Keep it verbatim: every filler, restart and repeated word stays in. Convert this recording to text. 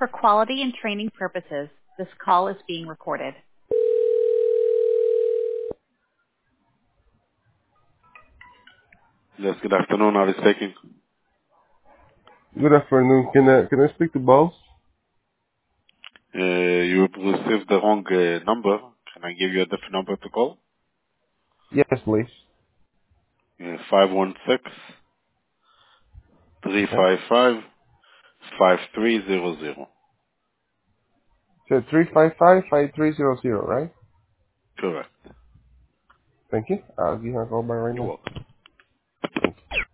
For quality and training purposes, this call is being recorded. Yes, good afternoon. I was speaking. Good afternoon. Can I can I speak to boss? Uh, you received the wrong uh, number. Can I give you a different number to call? Yes, please. Uh, five one six, three Yeah. five five, five three zero zero. So three five five five three zero zero, right? Correct. Thank you. I'll give you a call back right You're now. welcome. Thank you.